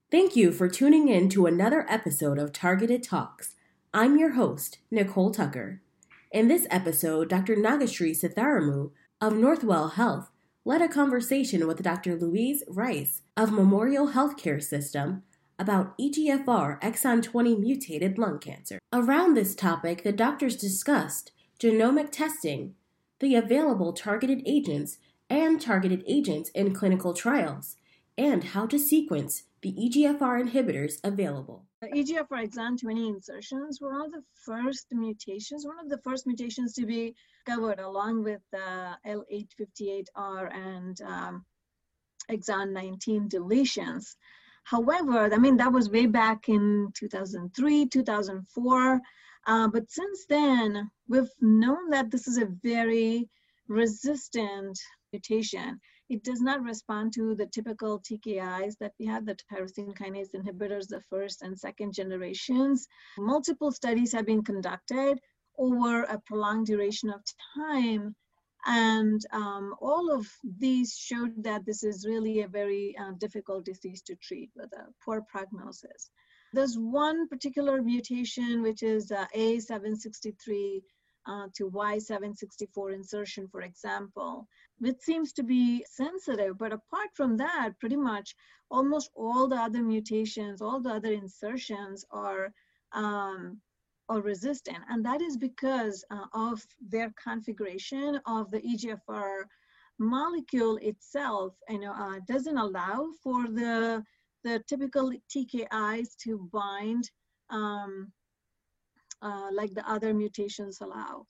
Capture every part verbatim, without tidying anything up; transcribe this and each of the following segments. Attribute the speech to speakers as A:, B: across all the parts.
A: Thank you for tuning in to another episode of Targeted Talks. I'm your host, Nicole Tucker. In this episode, Doctor Nagashri Sitharamu of Northwell Health led a conversation with Doctor Louise Rice of Memorial Healthcare System about E G F R exon twenty mutated lung cancer. Around this topic, the doctors discussed genomic testing, the available targeted agents and targeted agents in clinical trials, and how to sequence the E G F R inhibitors available.
B: The E G F R exon twenty insertions were one of the first mutations, one of the first mutations to be covered along with the L eight fifty-eight R and um, exon nineteen deletions. However, I mean, that was way back in two thousand three, two thousand four. Uh, but since then, we've known that this is a very resistant mutation. It does not respond to the typical T K Is that we have, the tyrosine kinase inhibitors, the first and second generations. Multiple studies have been conducted over a prolonged duration of time. And um, all of these showed that this is really a very uh, difficult disease to treat with a poor prognosis. There's one particular mutation, which is uh, A seven sixty-three uh, to Y seven sixty-four insertion, for example, which seems to be sensitive. But apart from that, pretty much almost all the other mutations, all the other insertions are um, or resistant, and that is because uh, of their configuration of the E G F R molecule itself. You know, uh, doesn't allow for the the typical T K Is to bind um, uh, like the other mutations allow.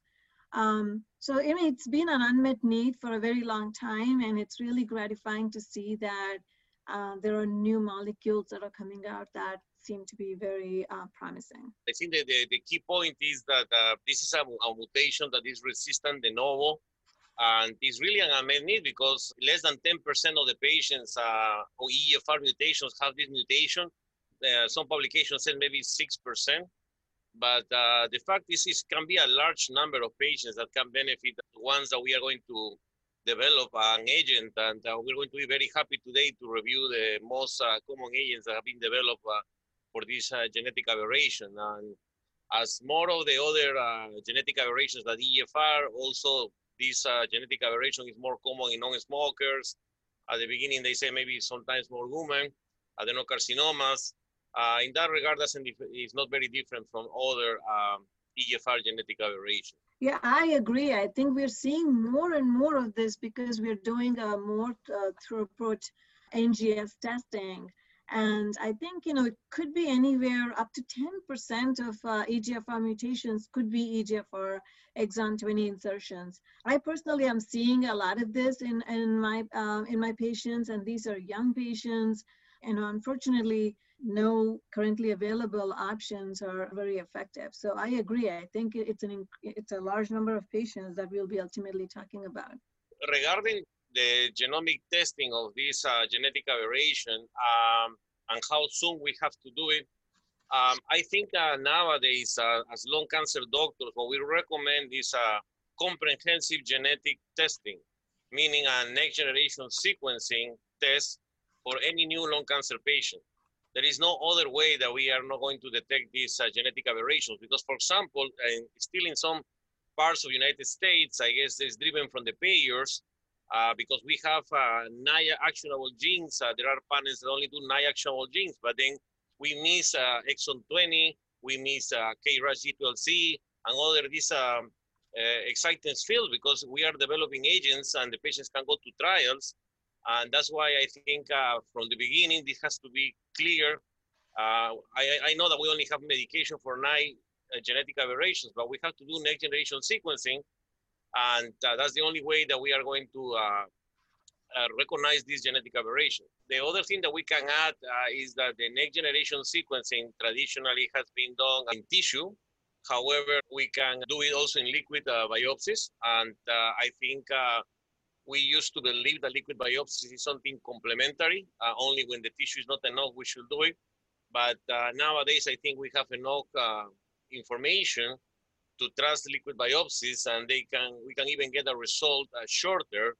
B: Um, so I mean, it's been an unmet need for a very long time, and it's really gratifying to see that uh, there are new molecules that are coming out that seem to be very uh, promising.
C: I think that the, the key point is that uh, this is a, a mutation that is resistant de novo, and it's really an unmet need because less than ten percent of the patients uh, who E G F R mutations have this mutation. Uh, some publications said maybe six percent, but uh, the fact is it can be a large number of patients that can benefit, the ones that we are going to develop an agent, and uh, we're going to be very happy today to review the most uh, common agents that have been developed uh, for this uh, genetic aberration. And as more of the other uh, genetic aberrations that E G F R, also this uh, genetic aberration is more common in non-smokers. At the beginning, they say maybe sometimes more women, adenocarcinomas. Uh, in that regard, it's not very different from other um, E G F R genetic aberrations.
B: Yeah, I agree. I think we're seeing more and more of this because we're doing a more uh, throughput N G S testing. And I think, you know, it could be anywhere up to ten percent of uh, E G F R mutations could be E G F R exon twenty insertions. I personally am seeing a lot of this in, in, my, uh, in my patients, and these are young patients. And unfortunately, no currently available options are very effective. So I agree. I think it's, an, it's a large number of patients that we'll be ultimately talking about.
C: Regarding the genomic testing of this uh, genetic aberration um, and how soon we have to do it. Um, I think uh, nowadays, uh, as lung cancer doctors, what we recommend is a comprehensive genetic testing, meaning a next generation sequencing test for any new lung cancer patient. There is no other way that we are not going to detect these uh, genetic aberrations because, for example, uh, still in some parts of the United States, I guess it's driven from the payers, Uh, because we have uh, nine actionable genes. Uh, there are panels that only do nine actionable genes, but then we miss uh, exon twenty, we miss uh, K R A S G twelve C, and other these um, uh, excitants field because we are developing agents and the patients can go to trials. And that's why I think uh, from the beginning, this has to be clear. Uh, I, I know that we only have medication for nine uh, genetic aberrations, but we have to do next generation sequencing. And uh, that's the only way that we are going to uh, uh, recognize this genetic aberration. The other thing that we can add uh, is that the next generation sequencing traditionally has been done in tissue. However, we can do it also in liquid uh, biopsies. And uh, I think uh, we used to believe that liquid biopsy is something complementary. Uh, only when the tissue is not enough, we should do it. But uh, nowadays, I think we have enough uh, information to trust liquid biopsies, and they can we can even get a result uh, shorter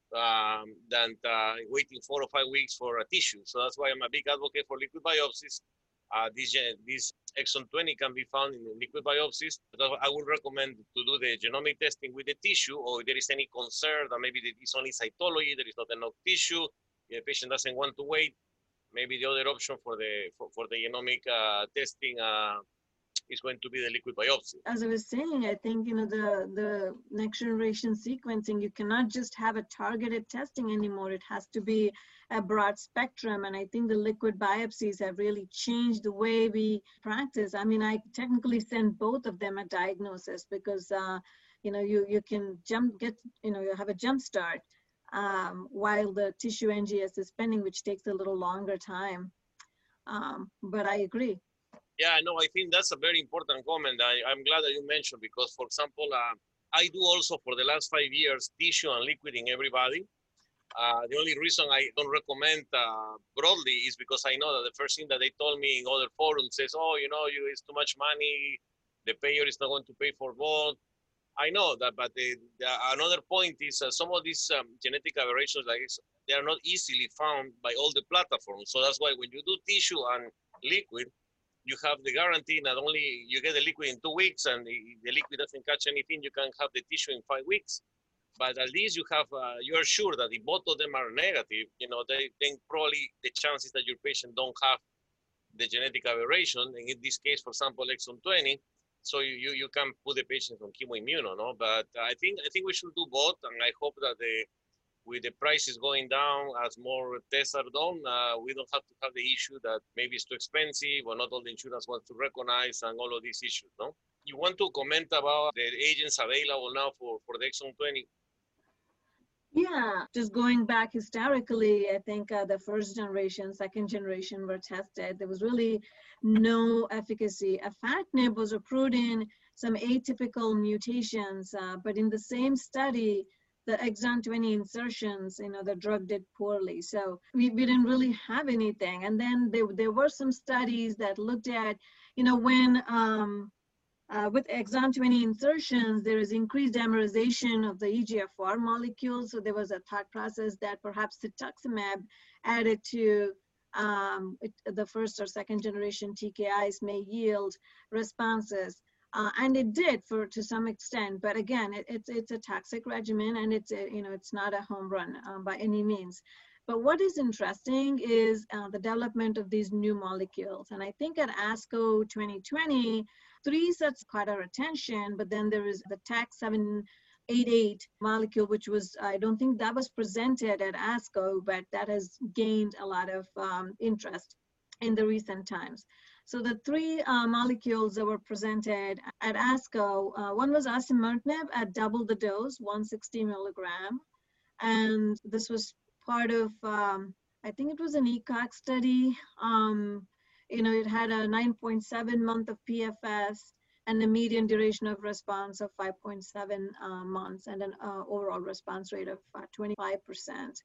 C: um, than uh, waiting four or five weeks for a tissue. So that's why I'm a big advocate for liquid biopsies. Uh, this, this exon twenty can be found in the liquid biopsies. But I would recommend to do the genomic testing with the tissue, or if there is any concern that maybe there is only cytology, there is not enough tissue, the patient doesn't want to wait, maybe the other option for the for, for the genomic uh, testing uh, is going to be the liquid biopsy.
B: As I was saying, I think, you know, the, the next generation sequencing, you cannot just have a targeted testing anymore. It has to be a broad spectrum. And I think the liquid biopsies have really changed the way we practice. I mean, I technically send both of them a diagnosis because, uh, you know, you, you can jump, get, you know, you have a jump start um, while the tissue N G S is pending, which takes a little longer time. Um, but I agree.
C: Yeah, no, I think that's a very important comment. I, I'm glad that you mentioned because, for example, uh, I do also for the last five years tissue and liquid in everybody. Uh, the only reason I don't recommend uh, broadly is because I know that the first thing that they told me in other forums is, oh, you know, you, it's too much money. The payer is not going to pay for both. I know that, but the, the, another point is uh, some of these um, genetic aberrations, like they are not easily found by all the platforms. So that's why when you do tissue and liquid, you have the guarantee not only you get the liquid in two weeks and the, the liquid doesn't catch anything, you can have the tissue in five weeks. But at least you have, uh, you are sure that if both of them are negative, you know, they, then probably the chances that your patient don't have the genetic aberration, and in this case, for example, exon twenty, so you, you, you can put the patient on chemoimmuno, no? But I think, I think we should do both, and I hope that the, with the prices going down as more tests are done, uh, we don't have to have the issue that maybe it's too expensive or not all the insurance wants to recognize and all of these issues, no? You want to comment about the agents available now for, for the exon twenty?
B: Yeah, just going back historically, I think uh, the first generation, second generation were tested. There was really no efficacy. Afatinib was approved in some atypical mutations, uh, but in the same study, the exon twenty insertions, you know, the drug did poorly. So we, we didn't really have anything. And then there, there were some studies that looked at, you know, when um, uh, with exon twenty insertions, there is increased dimerization of the E G F R molecule. So there was a thought process that perhaps cetuximab added to um, it, the first or second generation T K Is may yield responses. Uh, and it did for to some extent, but again, it, it's it's a toxic regimen, and it's a, you know it's not a home run um, by any means. But what is interesting is uh, the development of these new molecules, and I think at ASCO twenty twenty, three sets caught our attention. But then there is the T A C seven eighty-eight molecule, which was I don't think that was presented at ASCO, but that has gained a lot of um, interest in the recent times. So the three uh, molecules that were presented at ASCO, uh, one was osimertinib at double the dose, one hundred sixty milligram. And this was part of, um, I think it was an E COG study. Um, you know, it had a nine point seven month of P F S and a median duration of response of five point seven uh, months and an uh, overall response rate of uh, twenty-five percent.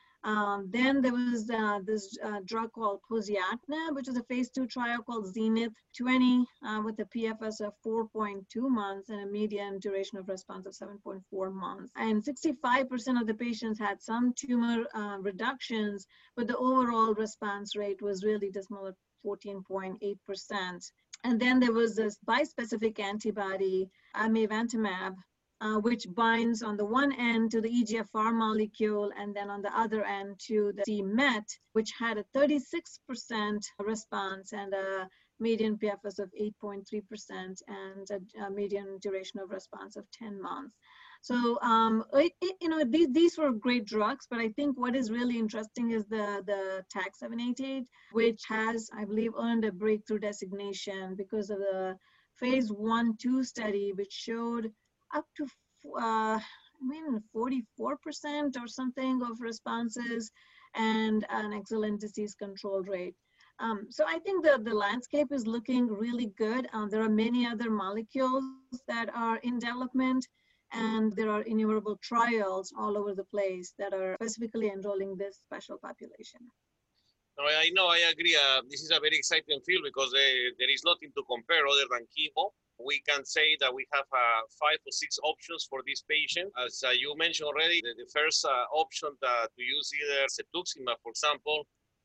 B: Um, then there was uh, this uh, drug called poziotinib, which is a phase two trial called Zenith twenty uh, with a P F S of four point two months and a median duration of response of seven point four months. And sixty-five percent of the patients had some tumor uh, reductions, but the overall response rate was really dismal at fourteen point eight percent. And then there was this bispecific antibody, amivantamab, Uh, which binds on the one end to the E G F R molecule and then on the other end to the c MET, which had a thirty-six percent response and a median P F S of eight point three percent and a, a median duration of response of ten months. So, um, it, it, you know, these, these were great drugs, but I think what is really interesting is the, the T A C seven eighty-eight, which has, I believe, earned a breakthrough designation because of the phase one two study, which showed up to uh, I mean forty-four percent or something of responses and an excellent disease control rate. Um, so I think the, the landscape is looking really good. Um, there are many other molecules that are in development, and there are innumerable trials all over the place that are specifically enrolling this special population.
C: No, I know, I agree. Uh, this is a very exciting field because uh, there is nothing to compare other than chemo. we can say that we have uh, five or six options for this patient. As uh, you mentioned already, the, the first uh, option that to use either cetuximab, for example,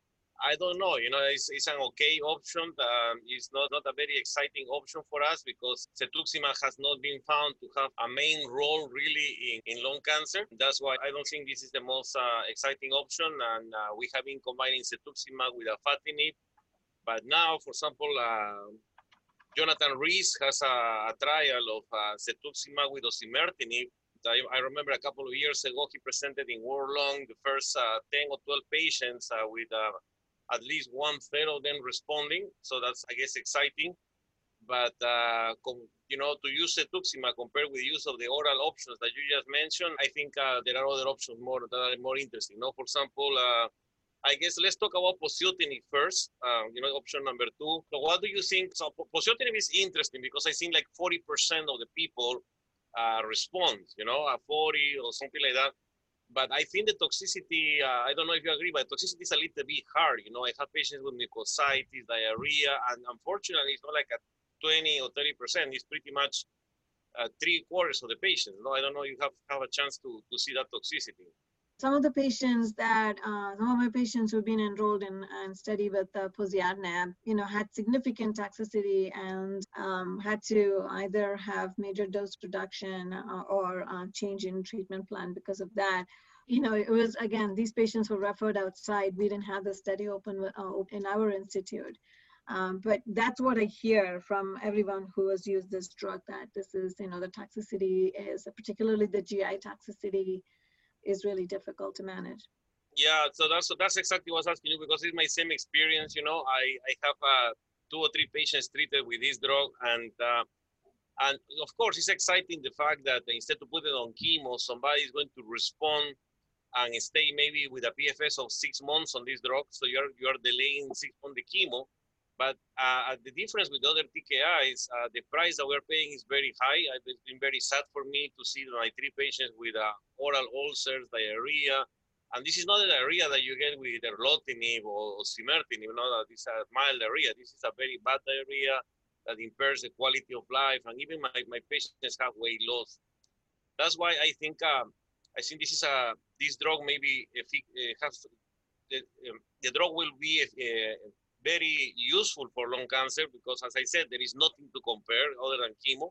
C: I don't know, you know, it's, it's an okay option. Um, it's not, not a very exciting option for us because cetuximab has not been found to have a main role really in, in lung cancer. That's why I don't think this is the most uh, exciting option. And uh, we have been combining cetuximab with afatinib. But now, for example, uh, Jonathan Rees has a, a trial of uh, cetuximab with osimertinib. I, I remember a couple of years ago, he presented in World Lung the first uh, ten or twelve patients uh, with uh, at least one third of them responding. So that's, I guess, exciting. But, uh, you know, to use cetuximab compared with the use of the oral options that you just mentioned, I think uh, there are other options more that are more interesting. No, for example, uh, I guess let's talk about poziotinib first, uh, you know, option number two. So what do you think? So poziotinib is interesting because I think like forty percent of the people uh, respond, you know, a forty or something like that. But I think the toxicity, uh, I don't know if you agree, but toxicity is a little bit hard. You know, I have patients with mucositis, diarrhea, and unfortunately, it's not like a twenty or thirty percent. It's pretty much uh, three quarters of the patients. No, I don't know if you have, have a chance to, to see that toxicity.
B: Some of the patients that, uh, some of my patients who've been enrolled in and study with uh, poziotinib, you know, had significant toxicity and um, had to either have major dose reduction uh, or uh, change in treatment plan because of that. You know, it was, again, these patients were referred outside. We didn't have the study open uh, in our institute. Um, but that's what I hear from everyone who has used this drug, that this is, you know, the toxicity is, particularly the G I toxicity, is really difficult to manage.
C: Yeah, so that's that's exactly what I was asking you, because it's my same experience. You know, I I have uh, two or three patients treated with this drug, and uh, and of course it's exciting the fact that instead of putting it on chemo, somebody is going to respond and stay maybe with a P F S of six months on this drug. So you're you're delaying six months the chemo. But uh, the difference with other T K Is, uh, the price that we're paying is very high. It's been very sad for me to see my three patients with uh, oral ulcers, diarrhea. And this is not the diarrhea that you get with erlotinib or osimertinib. You know, that this is a mild diarrhea. This is a very bad diarrhea that impairs the quality of life. And even my, my patients have weight loss. That's why I think um, I think this is a this drug maybe if it, uh, has the, um, the drug will be uh, very useful for lung cancer because, as I said, there is nothing to compare other than chemo.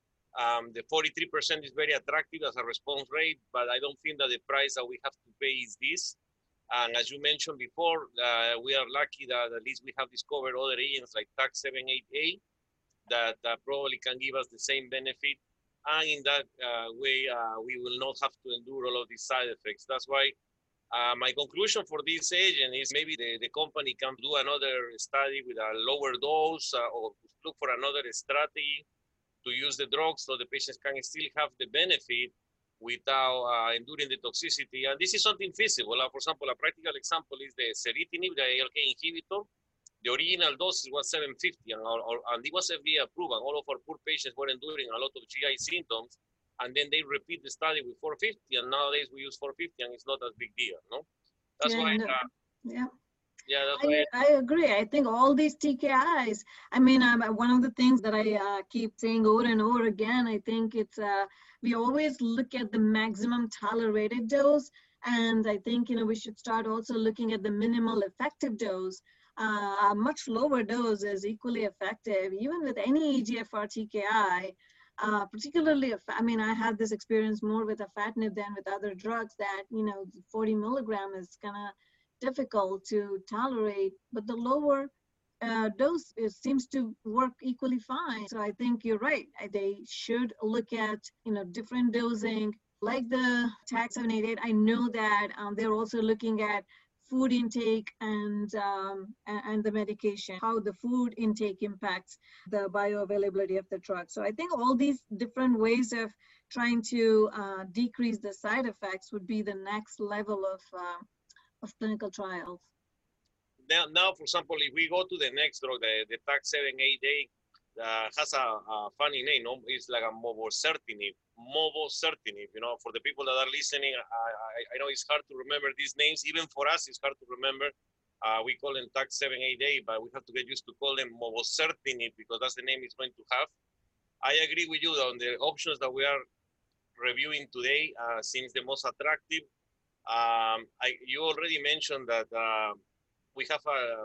C: Um, the forty-three percent is very attractive as a response rate, but I don't think that the price that we have to pay is this. And as you mentioned before, uh, we are lucky that at least we have discovered other agents like T A C seven eight A that uh, probably can give us the same benefit. And in that uh, way, uh, we will not have to endure all of these side effects. That's why Uh, my conclusion for this agent is maybe the, the company can do another study with a lower dose uh, or look for another strategy to use the drug so the patients can still have the benefit without uh, enduring the toxicity. And this is something feasible. Uh, for example, a practical example is the ceritinib, the A L K inhibitor. The original dose was seven fifty and, or, and it was F D A approved, and all of our poor patients were enduring a lot of G I symptoms. And then they repeat the study with four fifty, and nowadays we use four fifty, and it's not a big deal, no? That's
B: yeah,
C: why.
B: No.
C: Uh,
B: yeah.
C: Yeah, that's
B: I,
C: why.
B: I agree. I think all these T K Is, I mean, um, one of the things that I uh, keep saying over and over again, I think it's, uh, we always look at the maximum tolerated dose. And I think, you know, we should start also looking at the minimal effective dose. Uh, a much lower dose is equally effective, even with any E G F R T K I. Uh, particularly, if, I mean, I had this experience more with afatinib than with other drugs that, you know, forty milligram is kind of difficult to tolerate, but the lower uh, dose is, seems to work equally fine. So I think you're right. They should look at, you know, different dosing, like the T A C seven eight eight. I know that um, they're also looking at food intake and um, and the medication, how the food intake impacts the bioavailability of the drug. So I think all these different ways of trying to uh, decrease the side effects would be the next level of uh, of clinical trials.
C: Now, now, for example, if we go to the next drug, the, the T A C seven eight A uh, has a, a funny name, no? It's like a mobocertinib. Mobocertinib, you know, for the people that are listening, I, I, I know it's hard to remember these names. Even for us, it's hard to remember. Uh, we call them T A C seven eight A, but we have to get used to call them mobocertinib because that's the name it's going to have. I agree with you on the options that we are reviewing today uh, seems the most attractive. Um, I, you already mentioned that uh, we have a,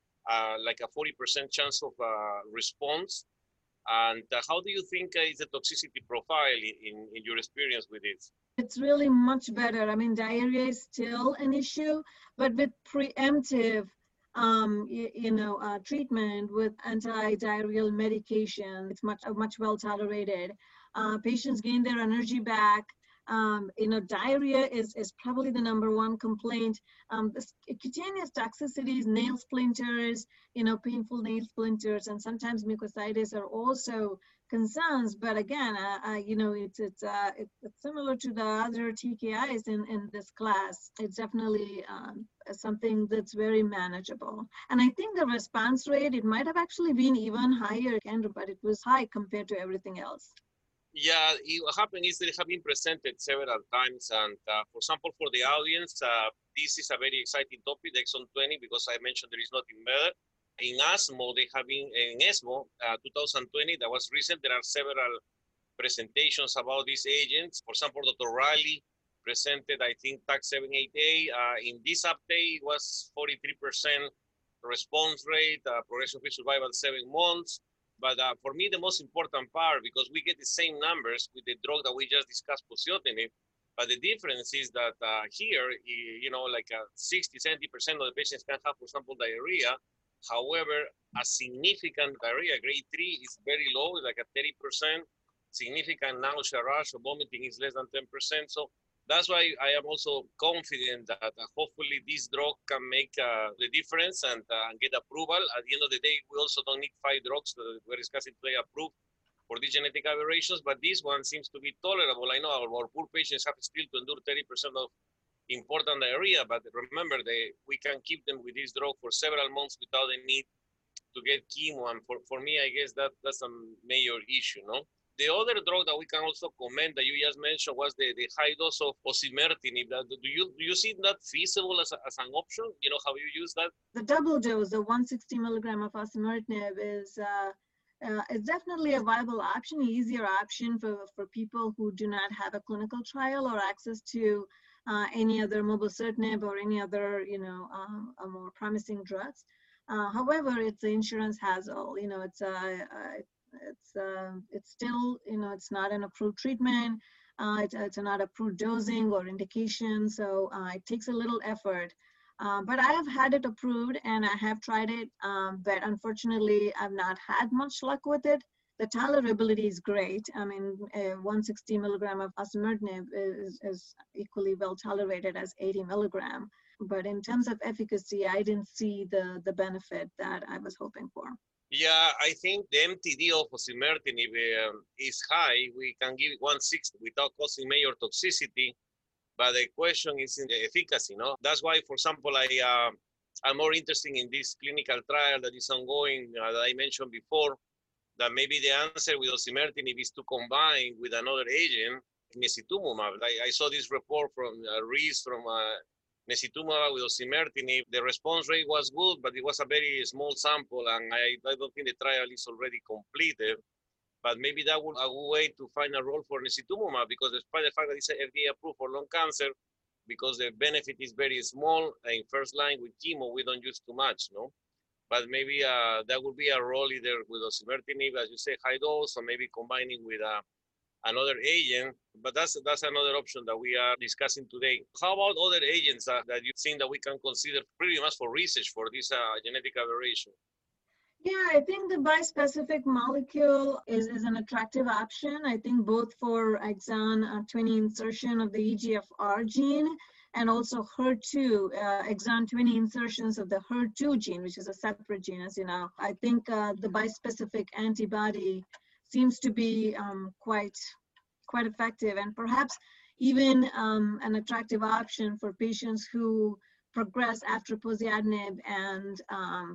C: a like a forty percent chance of uh, response. And uh, how do you think uh, is the toxicity profile in, in your experience with it?
B: It's really much better. I mean, diarrhea is still an issue, but with preemptive, um, you, you know, uh, treatment with anti-diarrheal medication, it's much, much well tolerated. Uh, patients gain their energy back. Um, you know, diarrhea is, is probably the number one complaint. Um, the cutaneous toxicities, nail splinters, you know, painful nail splinters, and sometimes mucositis are also concerns. But again, uh, uh, you know, it's it's, uh, it's it's similar to the other T K Is in, in this class. It's definitely um, something that's very manageable. And I think the response rate, it might have actually been even higher, but it was high compared to everything else.
C: Yeah, it, what happened is that it have been presented several times, and uh, for example, for the audience, uh, this is a very exciting topic, the exon twenty, because I mentioned there is nothing better. In ESMO, they have been, in ESMO uh, twenty twenty, that was recent, there are several presentations about these agents. For example, Doctor Riley presented, I think, T A C seven eight A. Uh, in this update, it was forty-three percent response rate, uh, progression-free survival seven months. But uh, for me, the most important part, because we get the same numbers with the drug that we just discussed, poziotinib, but the difference is that uh, here, you know, like uh, sixty, seventy percent of the patients can have, for example, diarrhea. However, a significant diarrhea, grade three, is very low, like a thirty percent. Significant nausea, rash, or vomiting is less than ten percent. So that's why I am also confident that uh, hopefully this drug can make uh, the difference and, uh, and get approval. At the end of the day, we also don't need five drugs that we're discussing today approved for these genetic aberrations, but this one seems to be tolerable. I know our, our poor patients have still to endure thirty percent of important diarrhea, but remember, they, we can keep them with this drug for several months without the need to get chemo. And for, for me, I guess that that's a major issue, no? The other drug that we can also comment that you just mentioned was the, the high dose of osimertinib. Do you do you see that feasible as, a, as an option? You know, how you use that?
B: The double dose, the one hundred sixty milligram of osimertinib is uh, uh, is definitely a viable option, easier option for, for people who do not have a clinical trial or access to uh, any other mobocertinib or any other, you know, um, a more promising drugs. Uh, however, it's the insurance hassle. You know, it's a, a It's uh, it's still, you know, it's not an approved treatment. Uh, it's, it's not approved dosing or indication, so uh, it takes a little effort. Uh, but I have had it approved and I have tried it, um, but unfortunately, I've not had much luck with it. The tolerability is great. I mean, uh, one hundred sixty milligram of osimertinib is, is equally well tolerated as eighty milligram. But in terms of efficacy, I didn't see the the benefit that I was hoping for.
C: Yeah, I think the M T D of osimertinib um, is high. We can give one sixty without causing major toxicity, but the question is in the efficacy, no? That's why, for example, I, uh, I'm more interested in this clinical trial that is ongoing uh, that I mentioned before, that maybe the answer with osimertinib is to combine with another agent, necitumumab. I, I saw this report from uh, Reese from uh, necitumumab with osimertinib. The response rate was good, but it was a very small sample, and I, I don't think the trial is already completed. But maybe that would be a way to find a role for necitumumab, because despite the fact that it's F D A approved for lung cancer, because the benefit is very small, in first line with chemo, we don't use too much, no? But maybe uh, that would be a role either with osimertinib, as you say, high dose, or maybe combining with a another agent, but that's that's another option that we are discussing today. How about other agents uh, that you think that we can consider pretty much for research for this uh, genetic aberration?
B: Yeah, I think the bispecific molecule is, is an attractive option. I think both for exon twenty insertion of the E G F R gene and also H E R two, uh, exon twenty insertions of the H E R two gene, which is a separate gene, as you know. I think uh, the bispecific antibody seems to be um, quite, quite effective, and perhaps even um, an attractive option for patients who progress after poziotinib and um,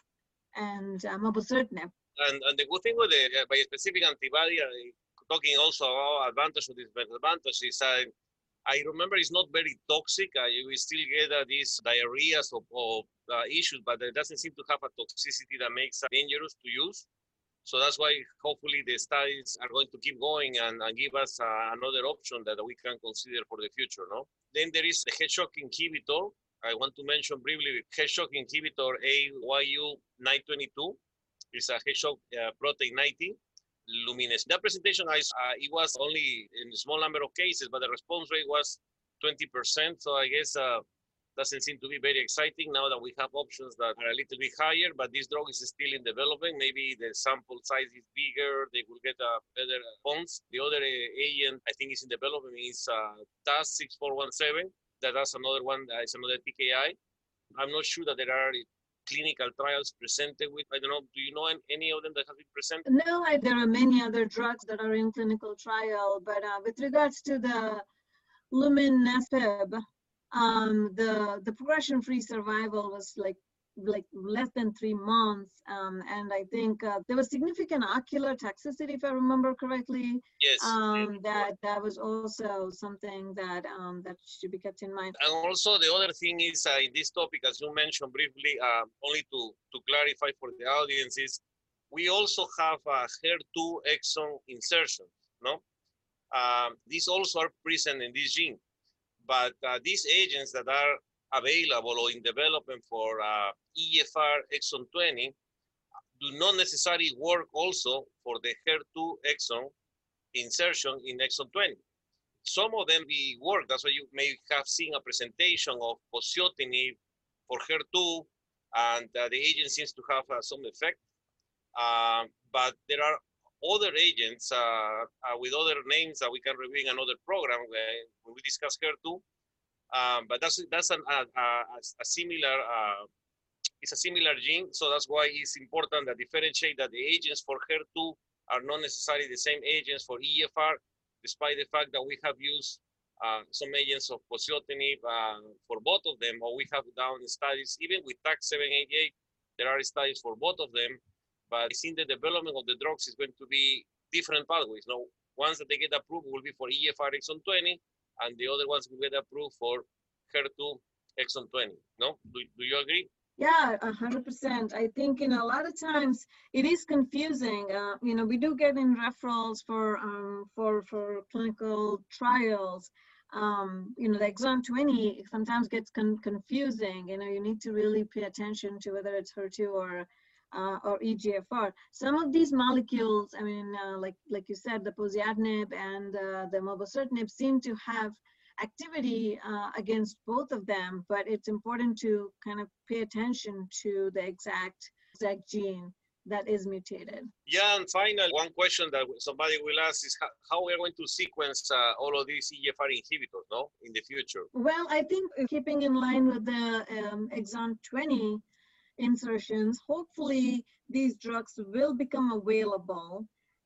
B: and uh, mobocertinib.
C: And, and the good thing with the uh, bispecific antibody, uh, talking also about advantage or disadvantages, uh, I remember it's not very toxic. Uh, you will still get uh, these diarrheas or, or uh, issues, but it doesn't seem to have a toxicity that makes it dangerous to use. So that's why hopefully the studies are going to keep going and, and give us uh, another option that we can consider for the future, no? Then there is the hedgehog inhibitor. I want to mention briefly hedgehog inhibitor A Y U nine twenty-two. It's a hedgehog uh, protein ninety. Lumines. That presentation, I, uh, it was only in a small number of cases, but the response rate was twenty percent. So I guess uh, doesn't seem to be very exciting now that we have options that are a little bit higher, but this drug is still in development. Maybe the sample size is bigger, they will get a better response. The other uh, agent I think is in development is uh, T A S six four one seven. That, that's another one, that is another T K I. I'm not sure that there are clinical trials presented with, I don't know, do you know any of them that have been presented?
B: No, I, there are many other drugs that are in clinical trial, but uh, with regards to the luminepib, um, the the progression-free survival was like like less than three months, um, and I think uh, there was significant ocular toxicity, if I remember correctly.
C: Yes.
B: Um, that that was also something that um, that should be kept in mind.
C: And also the other thing is uh, in this topic, as you mentioned briefly, uh, only to to clarify for the audience, is we also have uh, H E R two exon insertions. No, um, these also are present in this gene, but uh, these agents that are available or in development for uh, E G F R exon twenty do not necessarily work also for the H E R two exon insertion in exon twenty. Some of them be work. That's why you may have seen a presentation of poziotinib for H E R two, and uh, the agent seems to have uh, some effect. Um, but there are other agents uh, uh, with other names that we can review in another program where, when we discuss H E R two. Um, but that's that's an, a, a, a similar uh, it's a similar gene, so that's why it's important that differentiate that the agents for H E R two are not necessarily the same agents for E G F R, despite the fact that we have used uh, some agents of poziotinib uh, for both of them, or we have done studies even with T A C seven eighty-eight. There are studies for both of them, but I think the development of the drugs is going to be different pathways. Now, ones that they get approved will be for E G F R exon twenty, and the other ones will get approved for H E R two exon twenty. No, do, do you agree?
B: Yeah, a hundred percent. I think, you know, a lot of times it is confusing. Uh, you know, we do get in referrals for um, for for clinical trials. Um, you know, the exon twenty sometimes gets con confusing. You know, you need to really pay attention to whether it's H E R two or uh, or E G F R. Some of these molecules, I mean, uh, like like you said, the poziotinib and uh, the mobocertinib seem to have activity uh, against both of them, but it's important to kind of pay attention to the exact exact gene that is mutated.
C: Yeah, and finally, one question that somebody will ask is how, how we're going to sequence uh, all of these E G F R inhibitors, no, in the future?
B: Well, I think keeping in line with the um, exon twenty insertions, hopefully these drugs will become available,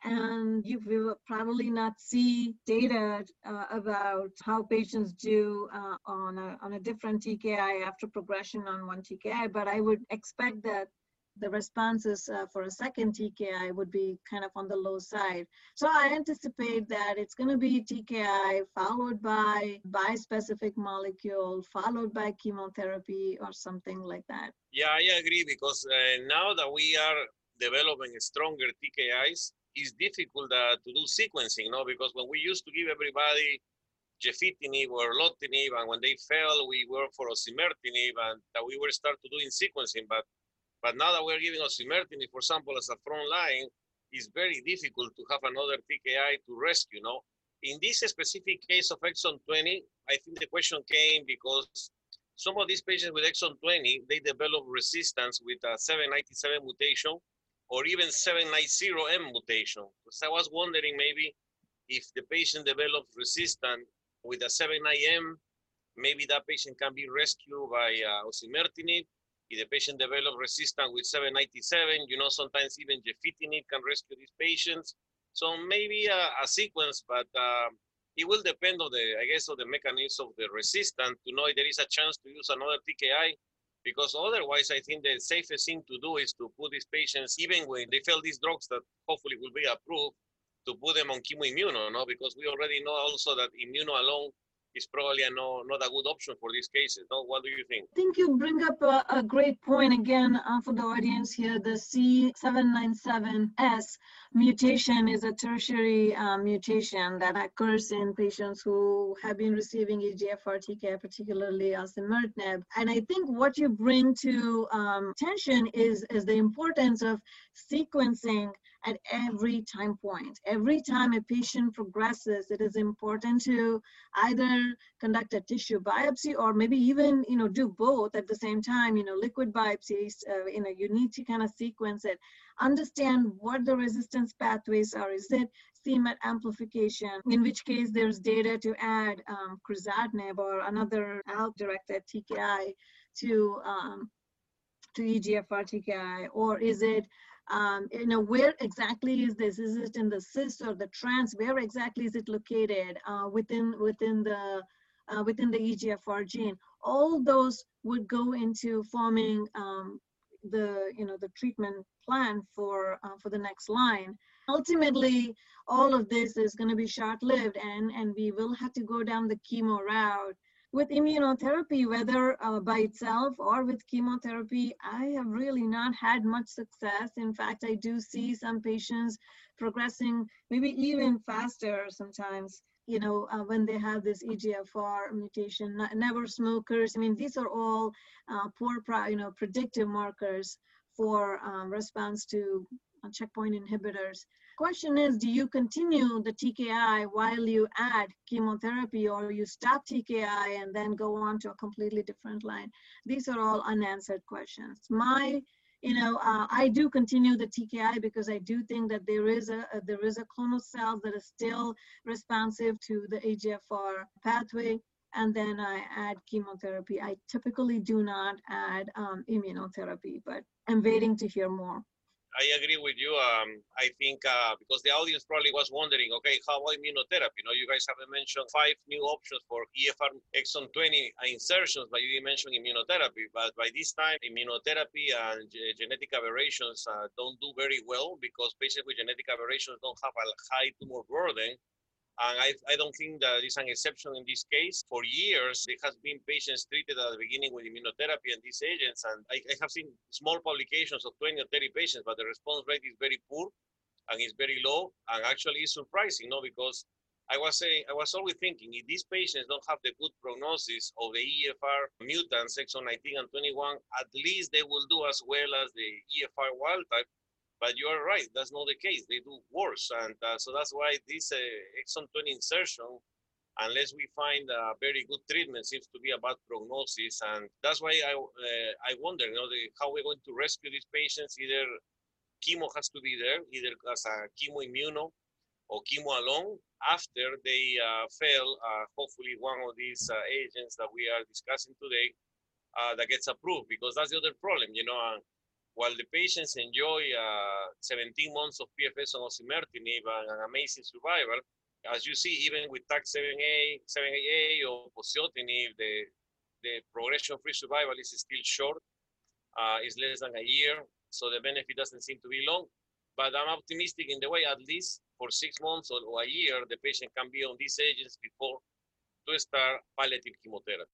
B: and you will probably not see data uh, about how patients do uh, on, a, on a different T K I after progression on one T K I, but I would expect that the responses uh, for a second T K I would be kind of on the low side. So I anticipate that it's going to be T K I followed by bispecific molecule, followed by chemotherapy or something like that.
C: Yeah, I agree, because uh, now that we are developing stronger T K Is, it's difficult uh, to do sequencing, no? Because when we used to give everybody gefitinib or erlotinib, and when they fail, we work for osimertinib, and that we will start to doing sequencing. But but now that we're giving osimertinib, for example, as a front line, it's very difficult to have another T K I to rescue, no? In this specific case of exon twenty, I think the question came because some of these patients with exon twenty, they develop resistance with a seven ninety-seven mutation, or even seven ninety M mutation. So I was wondering maybe if the patient develops resistance with a seven ninety M, maybe that patient can be rescued by uh, osimertinib. If the patient develops resistance with seven ninety-seven, you know, sometimes even gefitinib can rescue these patients. So maybe a, a sequence, but uh, it will depend on the, I guess, of the mechanism of the resistance to know if there is a chance to use another T K I. Because otherwise, I think the safest thing to do is to put these patients, even when they fail these drugs that hopefully will be approved, to put them on chemoimmuno, no? Because we already know also that immuno alone is probably a no, not a good option for these cases. No, what do you think?
B: I think you bring up a, a great point again uh, for the audience here. The C seven ninety-seven S mutation is a tertiary uh, mutation that occurs in patients who have been receiving E G F R T K I, particularly osimertinib. And I think what you bring to um, attention is, is the importance of sequencing at every time point. Every time a patient progresses, it is important to either conduct a tissue biopsy or maybe even, you know, do both at the same time, you know, liquid biopsies, uh, you know, you need to kind of sequence it, understand what the resistance pathways are. Is it c MET amplification, in which case there's data to add um, crizotinib or another A L K-directed T K I to, um, to E G F R T K I, or is it Um, you know, where exactly is this? Is it in the cis or the trans? Where exactly is it located uh, within within the uh, within the E G F R gene? All those would go into forming um, the you know the treatment plan for uh, for the next line. Ultimately, all of this is going to be short-lived, and and we will have to go down the chemo route. With immunotherapy, whether uh, by itself or with chemotherapy, I have really not had much success. In fact, I do see some patients progressing maybe even faster sometimes, you know, uh, when they have this E G F R mutation. Never smokers. I mean, these are all uh, poor, you know, predictive markers for um, response to uh, checkpoint inhibitors. Question is, do you continue the T K I while you add chemotherapy, or you stop T K I and then go on to a completely different line? These are all unanswered questions. My, you know, uh, I do continue the T K I because I do think that there is a, a there is a clonal cell that is still responsive to the E G F R pathway, and then I add chemotherapy. I typically do not add um, immunotherapy, but I'm waiting to hear more.
C: I agree with you. Um, I think uh, because the audience probably was wondering, okay, how about immunotherapy? You know, you guys have mentioned five new options for E F R exon twenty insertions, but you didn't mention immunotherapy. But by this time, immunotherapy and ge- genetic aberrations uh, don't do very well because patients with genetic aberrations don't have a high tumor burden. And I, I don't think that is an exception in this case. For years, there has been patients treated at the beginning with immunotherapy and these agents. And I, I have seen small publications of twenty or thirty patients, but the response rate is very poor and it's very low. And actually it's surprising, no? Because I was saying, I was always thinking, if these patients don't have the good prognosis of the E F R mutants, exon nineteen and twenty-one, at least they will do as well as the E F R wild type. But you are right, that's not the case. They do worse. And uh, so that's why this uh, exon twenty insertion, unless we find a very good treatment, seems to be a bad prognosis. And that's why I uh, I wonder, you know, the, how we're going to rescue these patients. Either chemo has to be there, either as a chemo immuno or chemo alone after they uh, fail, uh, hopefully one of these uh, agents that we are discussing today uh, that gets approved, because that's the other problem, you know. Uh, While the patients enjoy uh, seventeen months of P F S on osimertinib and an amazing survival, as you see, even with T A C seven A, seven A A or poziotinib, the, the progression-free survival is still short. Uh, it's less than a year, so the benefit doesn't seem to be long. But I'm optimistic in the way, at least for six months or, or a year, the patient can be on these agents before to start palliative chemotherapy.